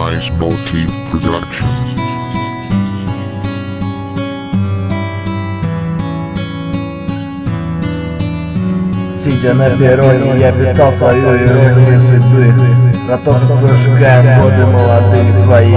Nice Motif Productions. Сидя на перроне, я писал свою иронию судьбы про то, как прожигаем годы молодые свои.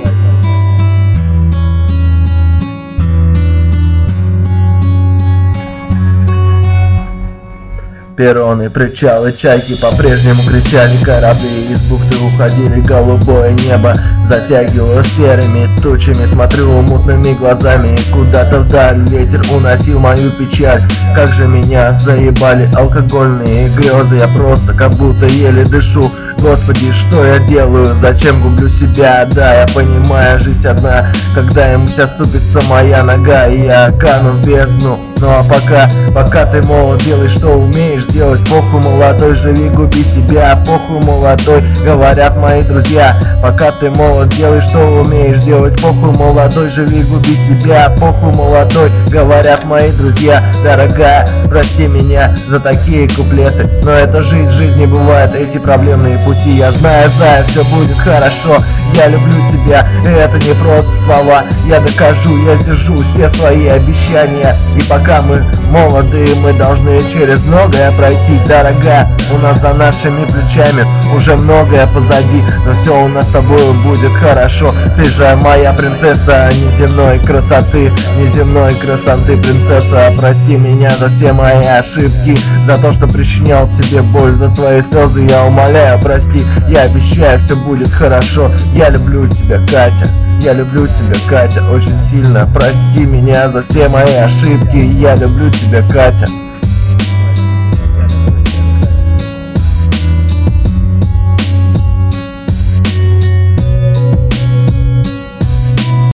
Перроны, причалы, чайки по-прежнему кричали, корабли из бухты уходили, голубое небо затягивало серыми тучами. Смотрю мутными глазами куда-то вдаль, ветер уносил мою печаль. Как же меня заебали алкогольные грезы, я просто как будто еле дышу. Господи, что я делаю, зачем гублю себя? Да, я понимаю, жизнь одна, когда-нибудь оступится моя нога, и я кану в бездну. Ну а пока ты молод, делай что умеешь делать. Похуй молодой, живи, губи себя. Похуй молодой, говорят мои друзья. Пока ты молод, делай что умеешь делать. Похуй молодой, живи, губи себя. Похуй молодой, говорят мои друзья. Дорогая, прости меня за такие куплеты, но это жизнь, в жизни бывают эти проблемные пути. Я знаю, все будет хорошо. Я люблю тебя, и это не просто слова. Я докажу, я сдержу все свои обещания. И пока мы молодые, мы должны через многое пройти. Дорогая, у нас за нашими плечами уже многое позади, но все у нас с тобой будет хорошо. Ты же моя принцесса неземной красоты, неземной красоты принцесса. Прости меня за все мои ошибки, за то, что причинял тебе боль, за твои слезы я умоляю, прости. Я обещаю, все будет хорошо. Я люблю тебя, Катя. Я люблю тебя, Катя, очень сильно. Прости меня за все мои ошибки. Я люблю тебя, Катя.